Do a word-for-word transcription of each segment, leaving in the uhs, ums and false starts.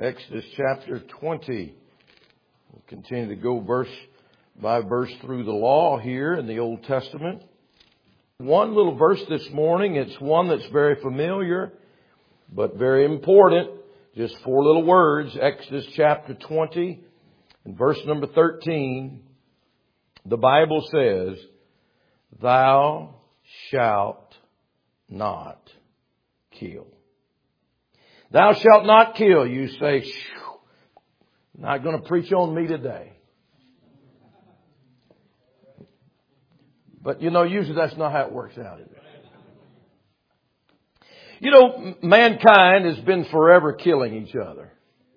Exodus chapter twenty. We'll continue to go verse by verse through the law here in the Old Testament. One little verse this morning. It's one that's very familiar, but very important. Just four little words. Exodus chapter twenty and verse number thirteen. The Bible says, "Thou shalt not kill." Thou shalt not kill. You say, not going to preach on me today. But you know, usually that's not how it works out, is it? You know, mankind has been forever killing each other.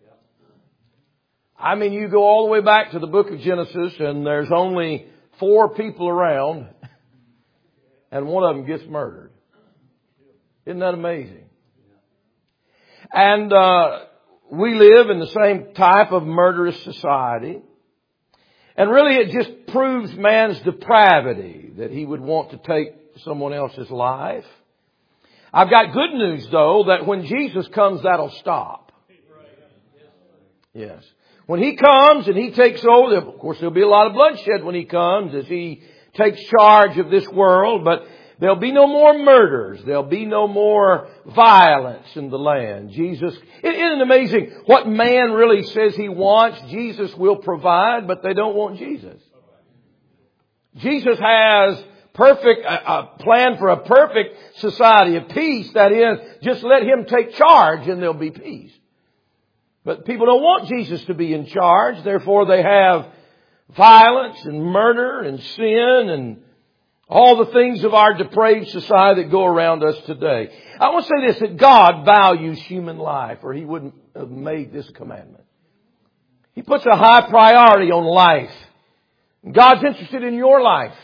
I mean, you go all the way back to the book of Genesis and there's only four people around and one of them gets murdered. Isn't that amazing? And uh we live in the same type of murderous society. And really it just proves man's depravity that he would want to take someone else's life. I've got good news though, that when Jesus comes, that'll stop. Yes. When He comes and He takes over, of course there'll be a lot of bloodshed when He comes as He takes charge of this world, but there'll be no more murders. There'll be no more violence in the land. Jesus, isn't it amazing what man really says he wants? Jesus will provide, but they don't want Jesus. Jesus has perfect, a, a plan for a perfect society of peace. That is, just let Him take charge and there'll be peace. But people don't want Jesus to be in charge. Therefore they have violence and murder and sin and all the things of our depraved society that go around us today. I want to say this, that God values human life or He wouldn't have made this commandment. He puts a high priority on life. God's interested in your life.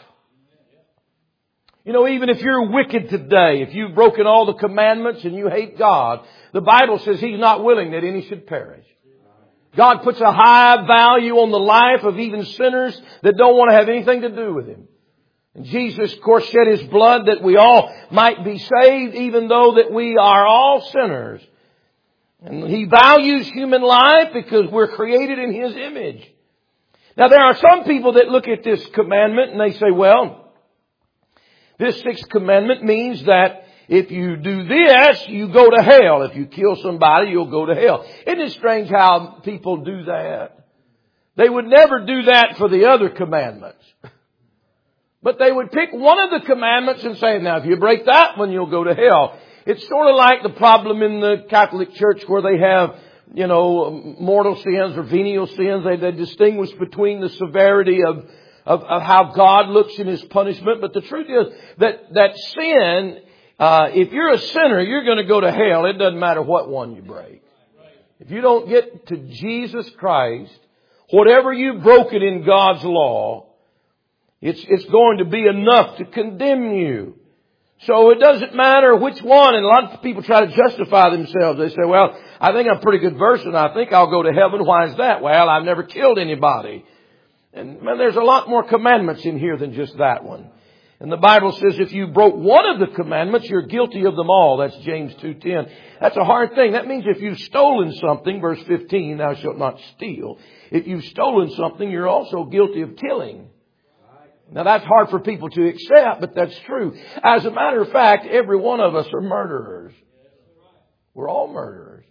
You know, even if you're wicked today, if you've broken all the commandments and you hate God, the Bible says He's not willing that any should perish. God puts a high value on the life of even sinners that don't want to have anything to do with Him. And Jesus, of course, shed His blood that we all might be saved, even though that we are all sinners. And He values human life because we're created in His image. Now, there are some people that look at this commandment and they say, well, this sixth commandment means that if you do this, you go to hell. If you kill somebody, you'll go to hell. Isn't it strange how people do that? They would never do that for the other commandments. But they would pick one of the commandments and say, now if you break that one, you'll go to hell. It's sort of like the problem in the Catholic Church where they have, you know, mortal sins or venial sins. They, they distinguish between the severity of, of, of how God looks in His punishment. But the truth is that, that sin, uh, if you're a sinner, you're going to go to hell. It doesn't matter what one you break. If you don't get to Jesus Christ, whatever you've broken in God's law, It's, it's going to be enough to condemn you. So it doesn't matter which one. And a lot of people try to justify themselves. They say, well, I think I'm a pretty good person. I think I'll go to heaven. Why is that? Well, I've never killed anybody. And man, there's a lot more commandments in here than just that one. And the Bible says if you broke one of the commandments, you're guilty of them all. That's James two ten. That's a hard thing. That means if you've stolen something, verse fifteen, thou shalt not steal. If you've stolen something, you're also guilty of killing. Now that's hard for people to accept, but that's true. As a matter of fact, every one of us are murderers. We're all murderers.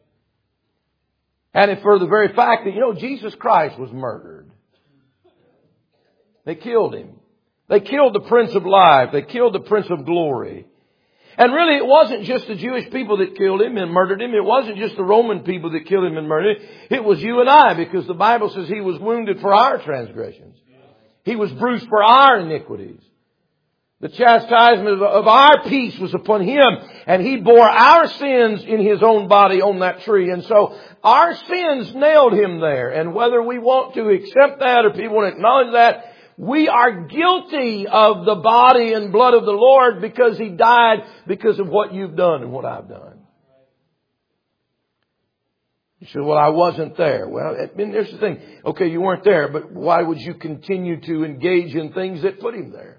And if for the very fact that, you know, Jesus Christ was murdered. They killed Him. They killed the Prince of Life. They killed the Prince of Glory. And really it wasn't just the Jewish people that killed Him and murdered Him. It wasn't just the Roman people that killed Him and murdered Him. It was you and I, because the Bible says He was wounded for our transgressions. He was bruised for our iniquities. The chastisement of our peace was upon Him, and He bore our sins in His own body on that tree. And so our sins nailed Him there. And whether we want to accept that or people want to acknowledge that, we are guilty of the body and blood of the Lord because He died because of what you've done and what I've done. You say, well, I wasn't there. Well, I mean, there's the thing. Okay, you weren't there, but why would you continue to engage in things that put Him there?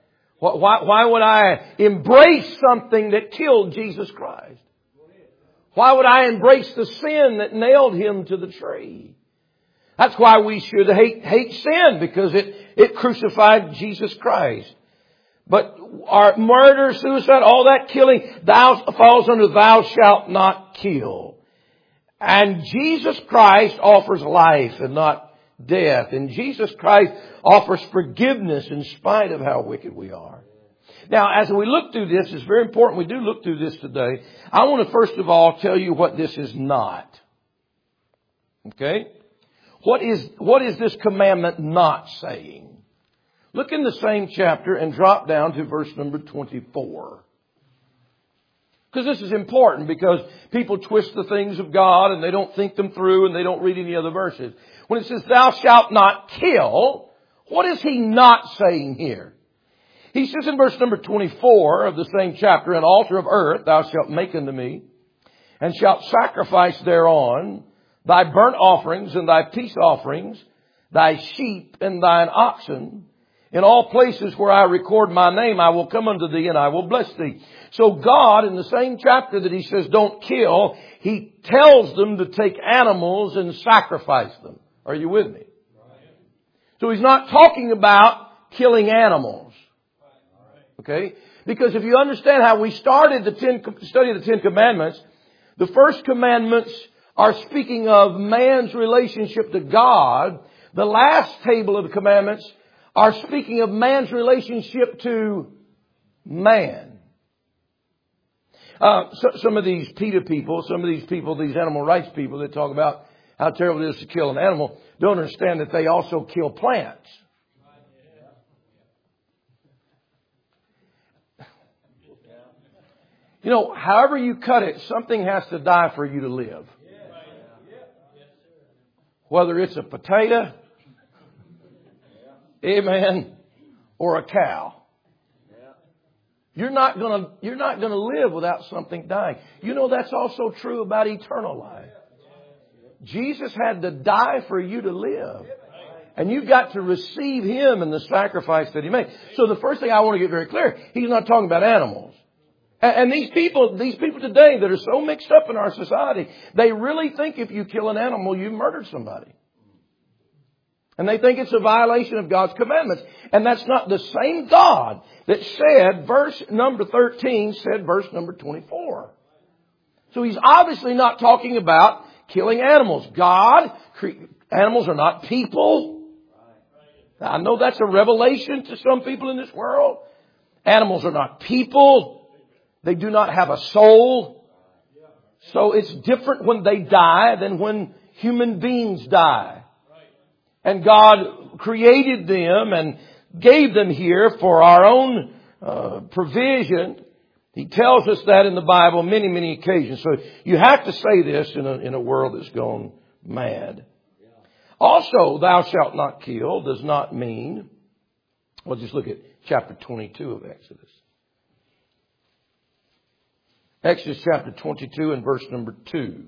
Why, why would I embrace something that killed Jesus Christ? Why would I embrace the sin that nailed Him to the tree? That's why we should hate, hate sin, because it, it crucified Jesus Christ. But our murder, suicide, all that killing, thou falls under thou shalt not kill. And Jesus Christ offers life and not death. And Jesus Christ offers forgiveness in spite of how wicked we are. Now, as we look through this, it's very important we do look through this today. I want to first of all tell you what this is not. Okay? What is, what is this commandment not saying? Look in the same chapter and drop down to verse number twenty-four. Because this is important, because people twist the things of God and they don't think them through and they don't read any other verses. When it says, thou shalt not kill, what is He not saying here? He says in verse number twenty-four of the same chapter, an altar of earth thou shalt make unto me, and shalt sacrifice thereon thy burnt offerings and thy peace offerings, thy sheep and thine oxen. In all places where I record my name, I will come unto thee and I will bless thee. So God, in the same chapter that He says don't kill, He tells them to take animals and sacrifice them. Are you with me? So He's not talking about killing animals. Okay? Because if you understand how we started the ten, study of the Ten Commandments, the first commandments are speaking of man's relationship to God. The last table of the commandments are speaking of man's relationship to man. Uh, so, some of these PETA people, some of these people, these animal rights people that talk about how terrible it is to kill an animal, don't understand that they also kill plants. You know, however you cut it, something has to die for you to live. Whether it's a potato, amen, or a cow. You're not gonna, you're not gonna live without something dying. You know, that's also true about eternal life. Jesus had to die for you to live. And you've got to receive Him and the sacrifice that He made. So the first thing I want to get very clear, He's not talking about animals. And these people, these people today that are so mixed up in our society, they really think if you kill an animal, you've murdered somebody. And they think it's a violation of God's commandments. And that's not the same God that said, verse number thirteen said verse number twenty-four. So He's obviously not talking about killing animals. God, animals are not people. Now, I know that's a revelation to some people in this world. Animals are not people. They do not have a soul. So it's different when they die than when human beings die. And God created them and gave them here for our own uh, provision. He tells us that in the Bible many, many occasions. So you have to say this in a, in a world that's gone mad. Also, thou shalt not kill does not mean, well, just look at chapter twenty-two of Exodus. Exodus chapter twenty-two and verse number two.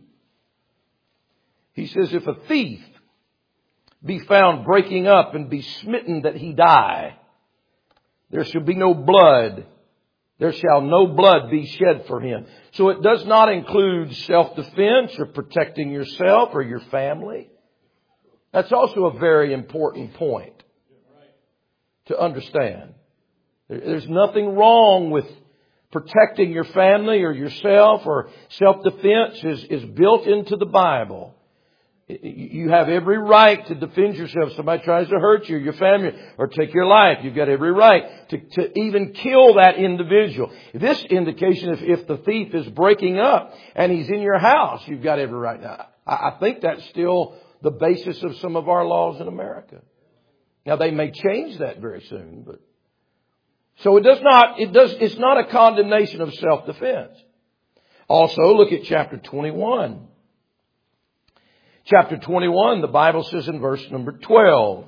He says, if a thief be found breaking up and be smitten that he die, there shall be no blood. There shall no blood be shed for him. So it does not include self-defense or protecting yourself or your family. That's also a very important point to understand. There's nothing wrong with protecting your family or yourself, or self-defense is, is built into the Bible. You have every right to defend yourself. Somebody tries to hurt you, your family, or take your life. You've got every right to, to even kill that individual. This indication, if, if the thief is breaking up and he's in your house, you've got every right. Now, I, I think that's still the basis of some of our laws in America. Now, they may change that very soon, but so it does not, it does, it's not a condemnation of self-defense. Also, look at chapter twenty-one. Chapter twenty-one, the Bible says in verse number twelve,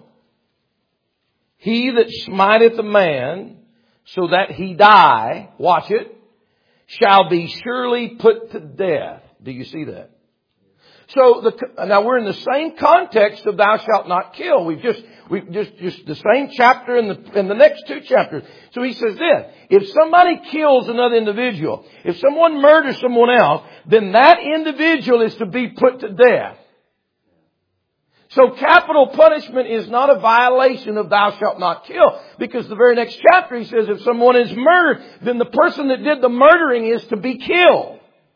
he that smiteth a man so that he die, watch it, shall be surely put to death. Do you see that? So the, now we're in the same context of thou shalt not kill. We've just, we've just, just the same chapter in the, in the next two chapters. So he says this, if somebody kills another individual, if someone murders someone else, then that individual is to be put to death. So capital punishment is not a violation of thou shalt not kill, because the very next chapter he says if someone is murdered, then the person that did the murdering is to be killed.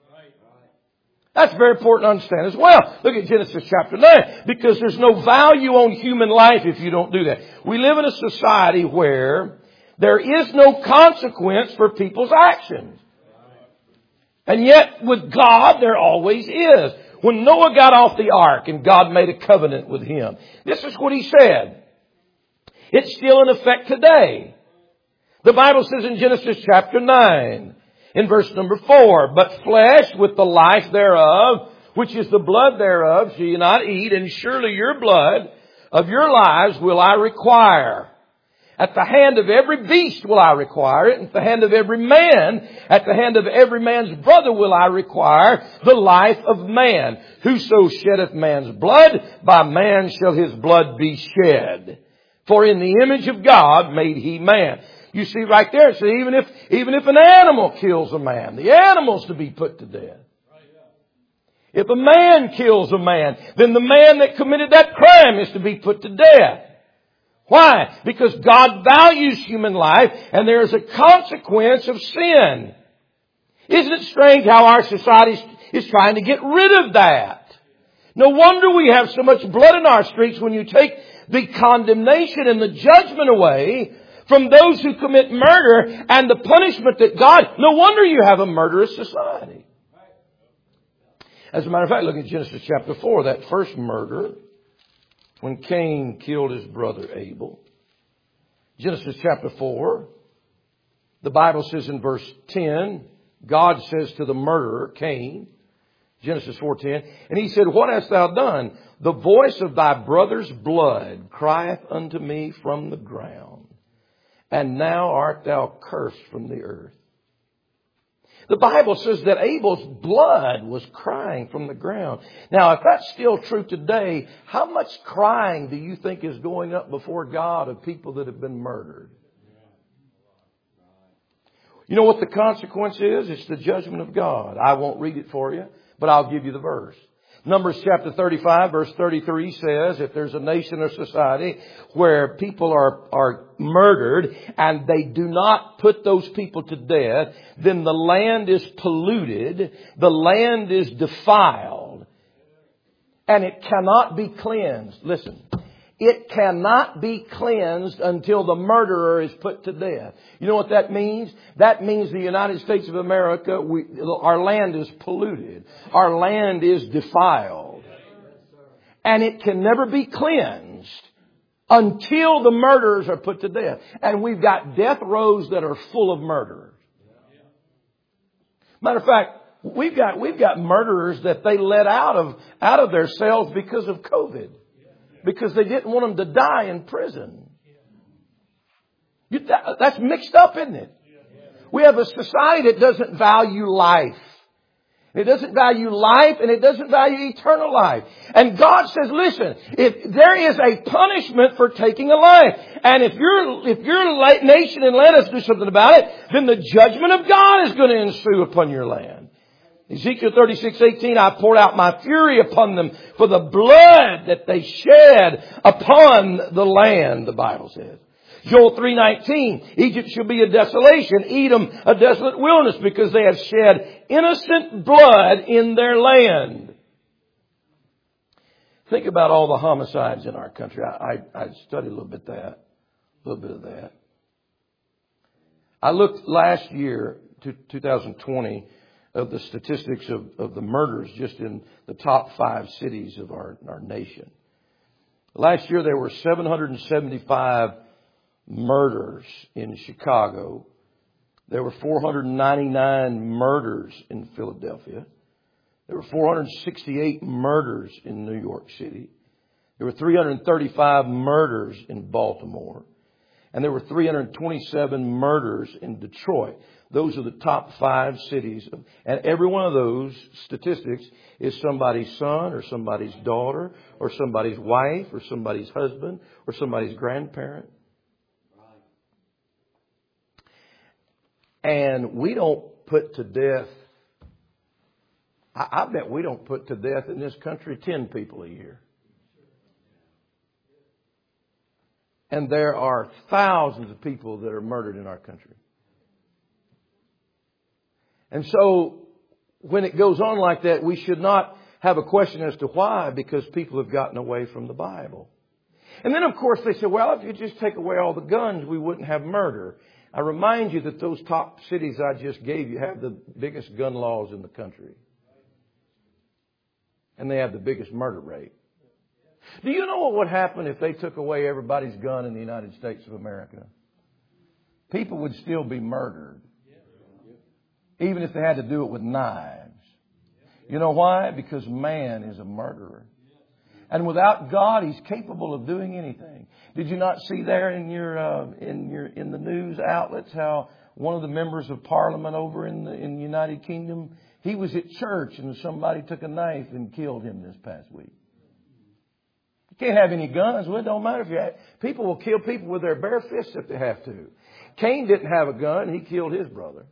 That's very important to understand as well. Look at Genesis chapter nine, because there's no value on human life if you don't do that. We live in a society where there is no consequence for people's actions. And yet with God there always is. When Noah got off the ark and God made a covenant with him, this is what he said. It's still in effect today. The Bible says in Genesis chapter nine, in verse number four, but flesh with the life thereof, which is the blood thereof, shall ye not eat, and surely your blood of your lives will I require. At the hand of every beast will I require it, and at the hand of every man, at the hand of every man's brother will I require the life of man. Whoso sheddeth man's blood, by man shall his blood be shed. For in the image of God made he man. You see right there, it says even if, even if an animal kills a man, the animal's to be put to death. If a man kills a man, then the man that committed that crime is to be put to death. Why? Because God values human life and there is a consequence of sin. Isn't it strange how our society is trying to get rid of that? No wonder we have so much blood in our streets when you take the condemnation and the judgment away from those who commit murder and the punishment that God... No wonder you have a murderous society. As a matter of fact, look at Genesis chapter four, that first murder, when Cain killed his brother Abel. Genesis chapter four, the Bible says in verse ten, God says to the murderer, Cain, Genesis four ten, and he said, what hast thou done? The voice of thy brother's blood crieth unto me from the ground. And now art thou cursed from the earth. The Bible says that Abel's blood was crying from the ground. Now, if that's still true today, how much crying do you think is going up before God of people that have been murdered? You know what the consequence is? It's the judgment of God. I won't read it for you, but I'll give you the verse. Numbers chapter thirty-five verse thirty-three says if there's a nation or society where people are, are murdered and they do not put those people to death, then the land is polluted, the land is defiled, and it cannot be cleansed. Listen. It cannot be cleansed until the murderer is put to death. You know what that means? That means the United States of America, we, our land is polluted. Our land is defiled. And it can never be cleansed until the murderers are put to death. And we've got death rows that are full of murderers. Matter of fact, we've got, we've got murderers that they let out of, out of their cells because of COVID. Because they didn't want them to die in prison. You, that, that's mixed up, isn't it? We have a society that doesn't value life. It doesn't value life and it doesn't value eternal life. And God says, listen, if there is a punishment for taking a life, and if your if your nation and let us do something about it, then the judgment of God is going to ensue upon your land. Ezekiel thirty-six eighteen, I poured out my fury upon them for the blood that they shed upon the land, the Bible says. Joel three nineteen, Egypt shall be a desolation, Edom a desolate wilderness, because they have shed innocent blood in their land. Think about all the homicides in our country. I, I, I studied a little bit that, a little bit of that. I looked last year, to two thousand twenty, of the statistics of, of the murders just in the top five cities of our, our nation. Last year there were seven hundred seventy-five murders in Chicago. There were four hundred ninety-nine murders in Philadelphia. There were four hundred sixty-eight murders in New York City. There were three hundred thirty-five murders in Baltimore. And there were three hundred twenty-seven murders in Detroit. Those are the top five cities. And every one of those statistics is somebody's son or somebody's daughter or somebody's wife or somebody's husband or somebody's grandparent. And we don't put to death, I, I bet we don't put to death in this country ten people a year. And there are thousands of people that are murdered in our country. And so when it goes on like that, we should not have a question as to why, because people have gotten away from the Bible. And then, of course, they say, well, if you just take away all the guns, we wouldn't have murder. I remind you that those top cities I just gave you have the biggest gun laws in the country. And they have the biggest murder rate. Do you know what would happen if they took away everybody's gun in the United States of America? People would still be murdered. Even if they had to do it with knives. You know why? Because man is a murderer. And without God, He's capable of doing anything. Did you not see there in your uh, in your in the news outlets how one of the members of Parliament over in the in the United Kingdom, he was at church and somebody took a knife and killed him this past week. You can't have any guns. Well, it don't matter if you have. People will kill people with their bare fists if they have to. Cain didn't have a gun. He killed his brother.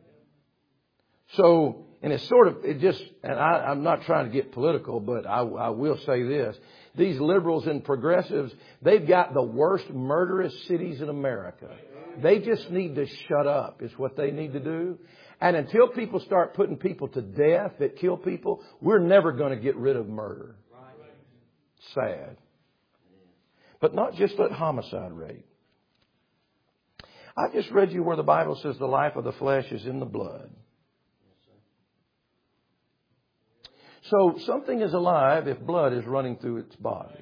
So, and it's sort of, it just, and I, I'm not trying to get political, but I, I will say this. These liberals and progressives, they've got the worst murderous cities in America. They just need to shut up is what they need to do. And until people start putting people to death that kill people, we're never going to get rid of murder. Sad. But not just that homicide rate. I just read you where the Bible says the life of the flesh is in the blood. So something is alive if blood is running through its body.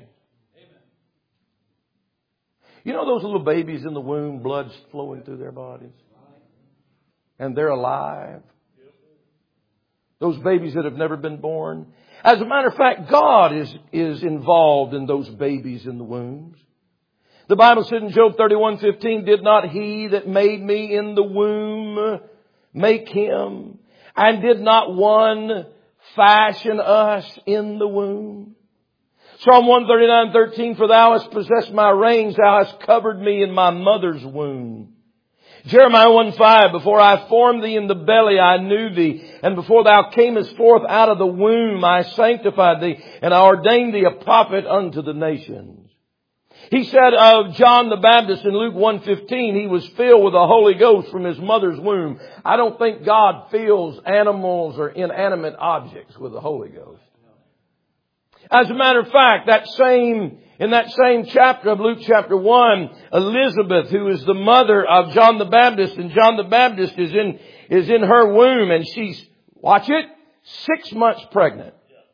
You know those little babies in the womb, blood's flowing through their bodies? And they're alive. Those babies that have never been born. As a matter of fact, God is, is involved in those babies in the wombs. The Bible said in Job thirty-one fifteen, did not He that made me in the womb make him? And did not one fashion us in the womb? Psalm one thirty-nine thirteen, for Thou hast possessed my reins, Thou hast covered me in my mother's womb. Jeremiah one five, before I formed thee in the belly, I knew thee. And before thou camest forth out of the womb, I sanctified thee, and I ordained thee a prophet unto the nations. He said of John the Baptist in Luke one fifteen, he was filled with the Holy Ghost from his mother's womb. I don't think God fills animals or inanimate objects with the Holy Ghost. As a matter of fact, that same, in that same chapter of Luke chapter one, Elizabeth, who is the mother of John the Baptist, and John the Baptist is in, is in her womb, and she's, watch it, six months pregnant.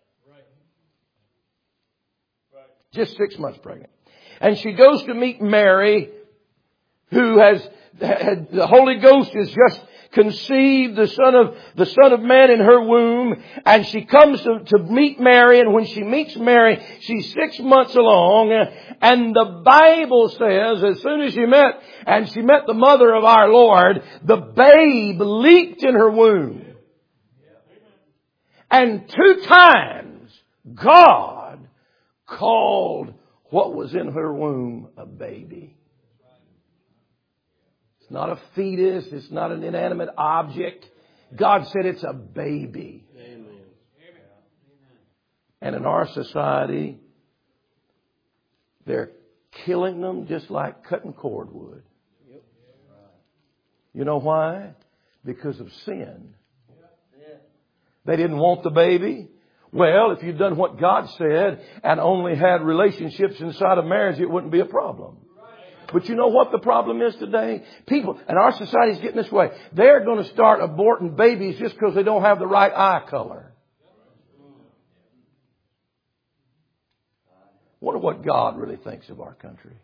Just six months pregnant. And she goes to meet Mary, who has, had, the Holy Ghost is just conceived the son of, the son of man in her womb. And she comes to, to meet Mary. And when she meets Mary, she's six months along. And the Bible says, as soon as she met, and she met the mother of our Lord, the babe leaped in her womb. And two times, God called what was in her womb a baby. It's not a fetus. It's not an inanimate object. God said it's a baby. Amen. And in our society, they're killing them just like cutting cordwood. You know why? Because of sin. They didn't want the baby. Well, if you'd done what God said and only had relationships inside of marriage, it wouldn't be a problem. But you know what the problem is today? People, and our society is getting this way. They're going to start aborting babies just because they don't have the right eye color. Wonder what God really thinks of our country.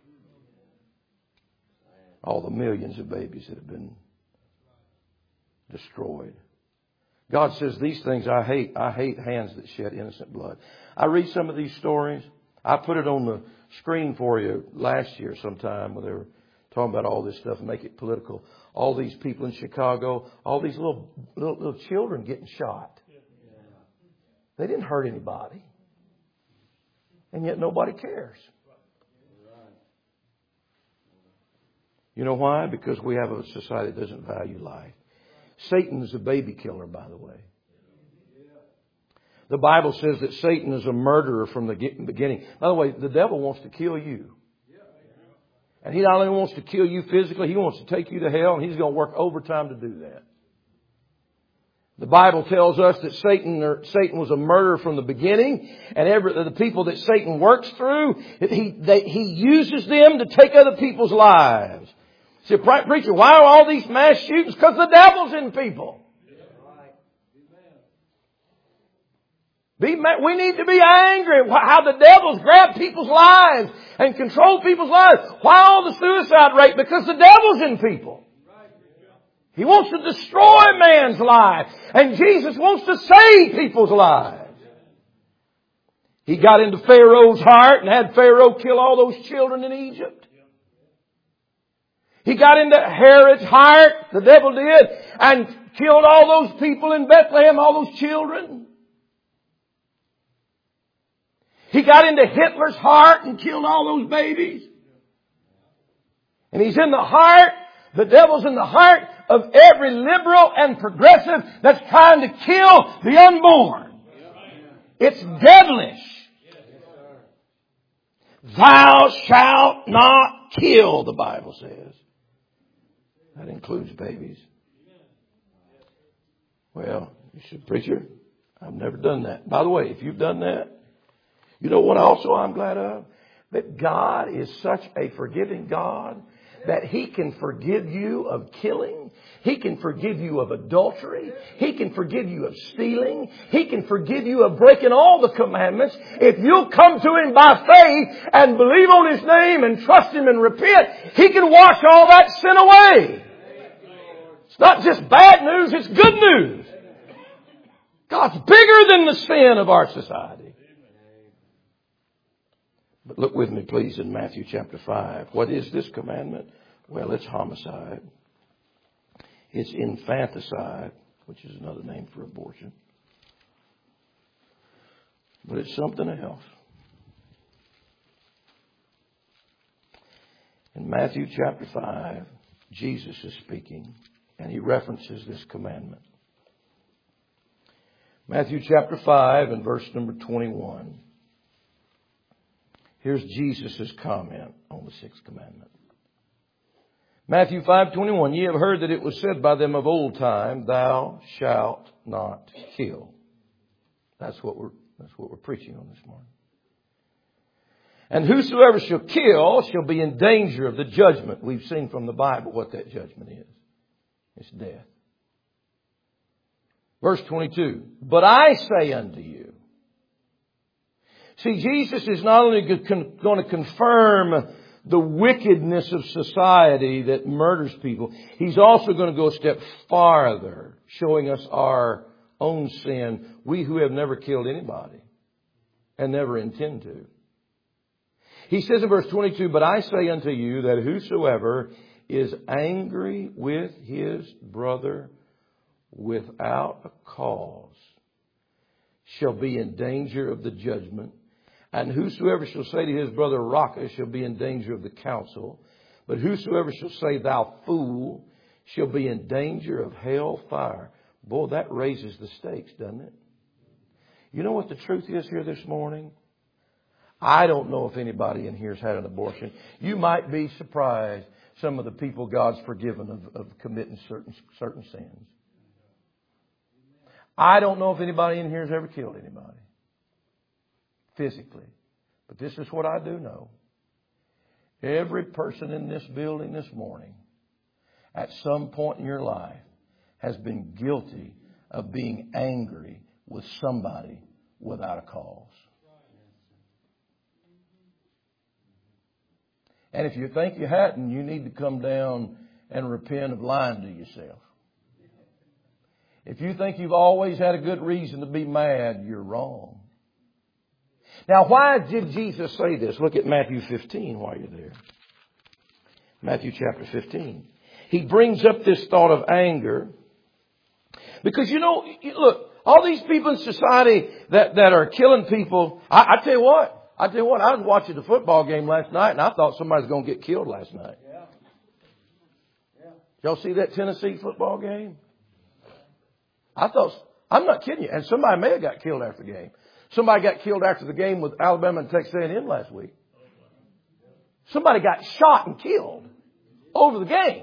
All the millions of babies that have been destroyed. God says these things I hate. I hate hands that shed innocent blood. I read some of these stories. I put it on the screen for you last year sometime when they were Talking about all this stuff, make it political. All these people in Chicago, all these little little, little children getting shot. They didn't hurt anybody. And yet nobody cares. You know why? Because we have a society that doesn't value life. Satan is a baby killer, by the way. The Bible says that Satan is a murderer from the beginning. By the way, the devil wants to kill you. And he not only wants to kill you physically, he wants to take you to hell, and he's going to work overtime to do that. The Bible tells us that Satan or Satan was a murderer from the beginning, and every, the people that Satan works through, he, they, he uses them to take other people's lives. See, preacher, why are all these mass shootings? Because the devil's in people. Be, we need to be angry how the devil's grabbed people's lives and controlled people's lives. Why all the suicide rate? Because the devil's in people. He wants to destroy man's life. And Jesus wants to save people's lives. He got into Pharaoh's heart and had Pharaoh kill all those children in Egypt. He got into Herod's heart, the devil did, and killed all those people in Bethlehem, all those children. He got into Hitler's heart and killed all those babies. And he's in the heart, the devil's in the heart of every liberal and progressive that's trying to kill the unborn. It's devilish. Thou shalt not kill, the Bible says. That includes babies. Well, you should, preacher, I've never done that. By the way, if you've done that, you know what also I'm glad of? That God is such a forgiving God that He can forgive you of killing. He can forgive you of adultery. He can forgive you of stealing. He can forgive you of breaking all the commandments. If you'll come to Him by faith and believe on His name and trust Him and repent, He can wash all that sin away. It's not just bad news, it's good news. God's bigger than the sin of our society. But look with me, please, in Matthew chapter five. What is this commandment? Well, it's homicide. It's infanticide, which is another name for abortion. But it's something else. In Matthew chapter five, Jesus is speaking, and He references this commandment. Matthew chapter five and verse number twenty-one. Here's Jesus' comment on the sixth commandment. Matthew five twenty-one. Ye have heard that it was said by them of old time, Thou shalt not kill. That's what we're, that's what we're preaching on this morning. And whosoever shall kill shall be in danger of the judgment. We've seen from the Bible what that judgment is. It's death. Verse twenty-two. But I say unto you. See, Jesus is not only going to confirm the wickedness of society that murders people, He's also going to go a step farther, showing us our own sin, we who have never killed anybody and never intend to. He says in verse twenty-two, But I say unto you that whosoever is angry with his brother without a cause shall be in danger of the judgment. And whosoever shall say to his brother, Raca, shall be in danger of the council. But whosoever shall say, Thou fool, shall be in danger of hell fire. Boy, that raises the stakes, doesn't it? You know what the truth is here this morning? I don't know if anybody in here has had an abortion. You might be surprised some of the people God's forgiven of, of committing certain, certain sins. I don't know if anybody in here has ever killed anybody. Physically. But this is what I do know. Every person in this building this morning, at some point in your life, has been guilty of being angry with somebody without a cause. And if you think you hadn't, you need to come down and repent of lying to yourself. If you think you've always had a good reason to be mad, you're wrong. Now, why did Jesus say this? Look at Matthew fifteen while you're there. Matthew chapter fifteen. He brings up this thought of anger. Because, you know, look, all these people in society that, that are killing people, I, I tell you what, I tell you what, I was watching the football game last night and I thought somebody was going to get killed last night. Yeah. Yeah. Y'all see that Tennessee football game? I thought, I'm not kidding you, and somebody may have got killed after the game. Somebody got killed after the game with Alabama and Texas A and M last week. Somebody got shot and killed over the game.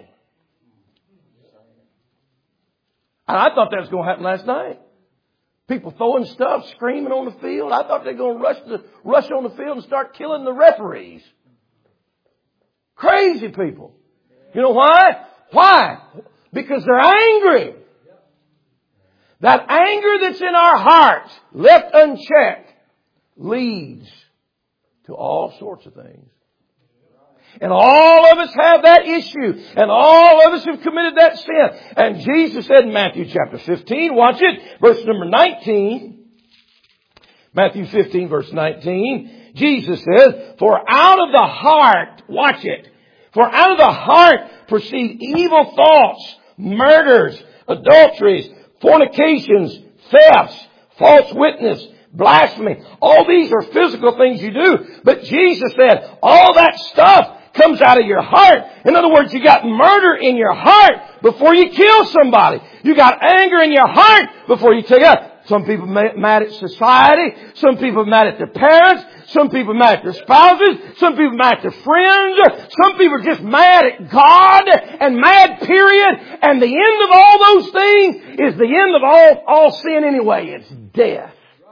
And I thought that was going to happen last night. People throwing stuff, screaming on the field. I thought they were going to rush the rush on the field and start killing the referees. Crazy people. You know why? Why? Because they're angry. That anger that's in our hearts, left unchecked, leads to all sorts of things. And all of us have that issue. And all of us have committed that sin. And Jesus said in Matthew chapter fifteen, watch it, verse number nineteen. Matthew fifteen, verse nineteen. Jesus says, for out of the heart, watch it, for out of the heart proceed evil thoughts, murders, adulteries, fornications, thefts, false witness, blasphemy. All these are physical things you do. But Jesus said, all that stuff comes out of your heart. In other words, you got murder in your heart before you kill somebody. You got anger in your heart before you take out. Some people mad at society. Some people mad at their parents. Some people mad at their spouses. Some people mad at their friends. Some people are just mad at God and mad, period. And the end of all those things is the end of all, all sin anyway. It's death.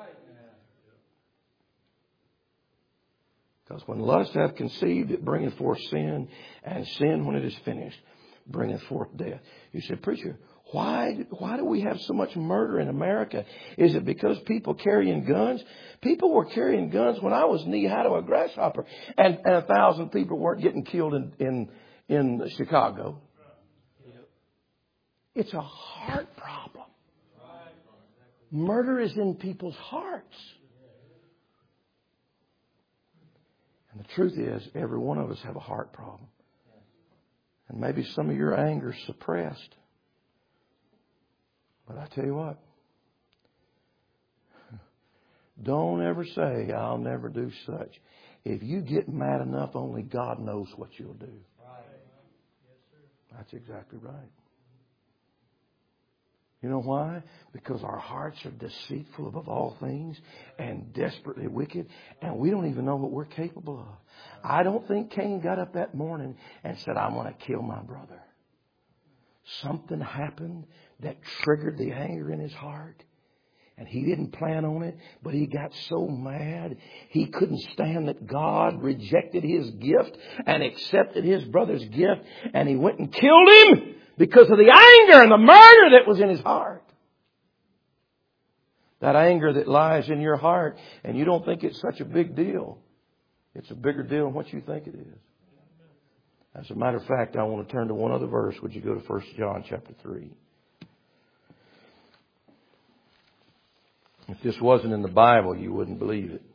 Because when lust hath conceived, it bringeth forth sin, and sin, when it is finished, bringeth forth death. You said, preacher, why, why do we have so much murder in America? Is it because people carrying guns? People were carrying guns when I was knee high to a grasshopper, and, and a thousand people weren't getting killed in, in, in Chicago. It's a heart problem. Murder is in people's hearts. And the truth is, every one of us have a heart problem. And maybe some of your anger is suppressed. But I tell you what, don't ever say, I'll never do such. If you get mad enough, only God knows what you'll do. That's exactly right. You know why? Because our hearts are deceitful above all things and desperately wicked, and we don't even know what we're capable of. I don't think Cain got up that morning and said, I want to kill my brother. Something happened that triggered the anger in his heart. And he didn't plan on it, but he got so mad he couldn't stand that God rejected his gift and accepted his brother's gift, and he went and killed him. Because of the anger and the murder that was in his heart. That anger that lies in your heart, and you don't think it's such a big deal. It's a bigger deal than what you think it is. As a matter of fact, I want to turn to one other verse. Would you go to First John chapter three? If this wasn't in the Bible, you wouldn't believe it.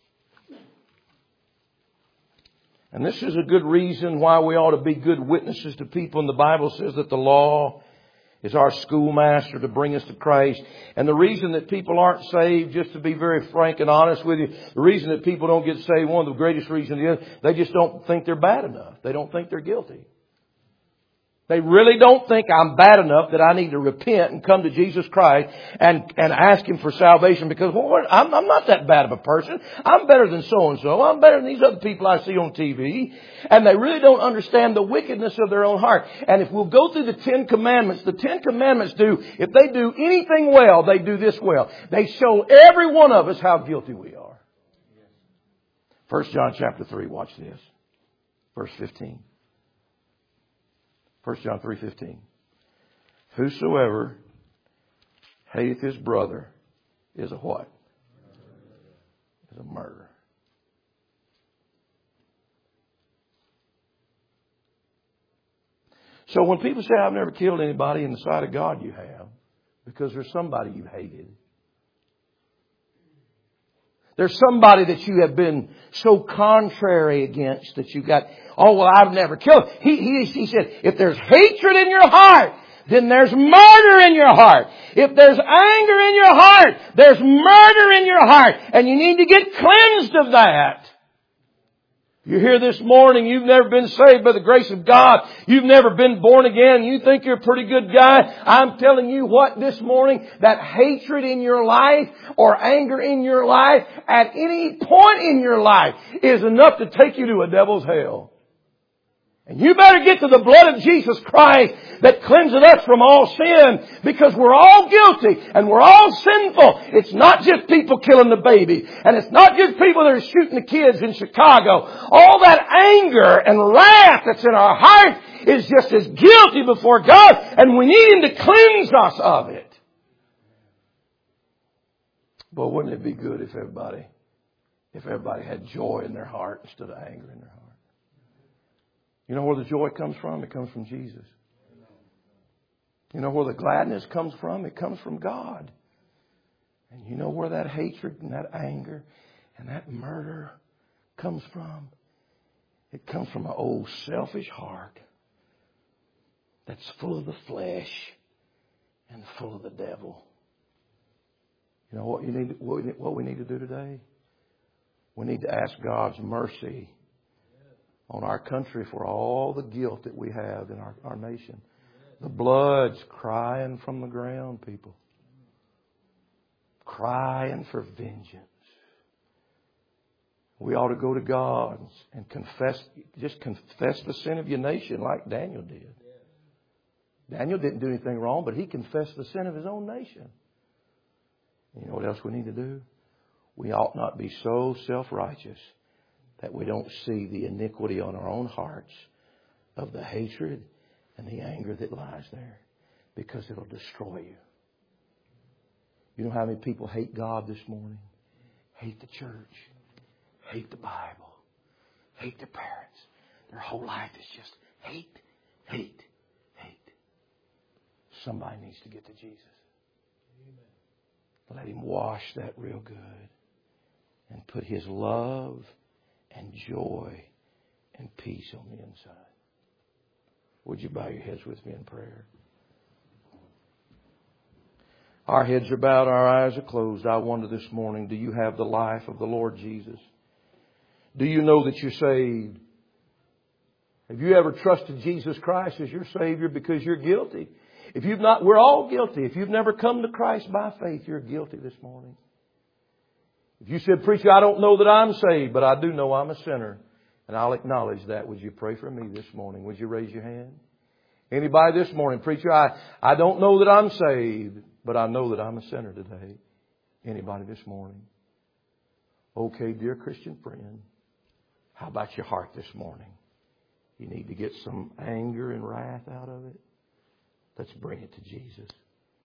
And this is a good reason why we ought to be good witnesses to people. And the Bible says that the law is our schoolmaster to bring us to Christ. And the reason that people aren't saved, just to be very frank and honest with you, the reason that people don't get saved, one of the greatest reasons is they just don't think they're bad enough. They don't think they're guilty. They really don't think I'm bad enough that I need to repent and come to Jesus Christ and, and ask Him for salvation, because well, I'm, I'm not that bad of a person. I'm better than so-and-so. I'm better than these other people I see on T V. And they really don't understand the wickedness of their own heart. And if we'll go through the Ten Commandments, the Ten Commandments do, if they do anything well, they do this well. They show every one of us how guilty we are. First John chapter three, watch this. Verse fifteen. First John three fifteen. Whosoever hateth his brother is a what? Is a murderer. So when people say, I've never killed anybody, in the sight of God you have, because there's somebody you hated. There's somebody that you have been so contrary against that you got, oh, well, I've never killed. He, he, he said, if there's hatred in your heart, then there's murder in your heart. If there's anger in your heart, there's murder in your heart. And you need to get cleansed of that. You're here this morning, you've never been saved by the grace of God. You've never been born again. You think you're a pretty good guy. I'm telling you what this morning, that hatred in your life or anger in your life at any point in your life is enough to take you to a devil's hell. And you better get to the blood of Jesus Christ that cleanses us from all sin, because we're all guilty and we're all sinful. It's not just people killing the baby, and it's not just people that are shooting the kids in Chicago. All that anger and wrath that's in our heart is just as guilty before God, and we need Him to cleanse us of it. But wouldn't it be good if everybody, if everybody had joy in their heart instead of anger in their heart? You know where the joy comes from? It comes from Jesus. You know where the gladness comes from? It comes from God. And you know where that hatred and that anger and that murder comes from? It comes from an old selfish heart that's full of the flesh and full of the devil. You know what you need? What we need to do today? We need to ask God's mercy on our country for all the guilt that we have in our, our nation. The blood's crying from the ground, people. Crying for vengeance. We ought to go to God and confess, just confess the sin of your nation like Daniel did. Daniel didn't do anything wrong, but he confessed the sin of his own nation. You know what else we need to do? We ought not be so self-righteous that we don't see the iniquity on our own hearts of the hatred and the anger that lies there, because it'll destroy you. You know how many people hate God this morning? Hate the church. Hate the Bible. Hate their parents. Their whole life is just hate, hate, hate. Somebody needs to get to Jesus. Let Him wash that real good and put His love and joy and peace on the inside. Would you bow your heads with me in prayer? Our heads are bowed, our eyes are closed. I wonder this morning, do you have the life of the Lord Jesus? Do you know that you're saved? Have you ever trusted Jesus Christ as your Savior because you're guilty? If you've not, we're all guilty. If you've never come to Christ by faith, you're guilty this morning. If you said, preacher, I don't know that I'm saved, but I do know I'm a sinner, and I'll acknowledge that. Would you pray for me this morning? Would you raise your hand? Anybody this morning, preacher, I, I don't know that I'm saved, but I know that I'm a sinner today. Anybody this morning? Okay, dear Christian friend, how about your heart this morning? You need to get some anger and wrath out of it. Let's bring it to Jesus.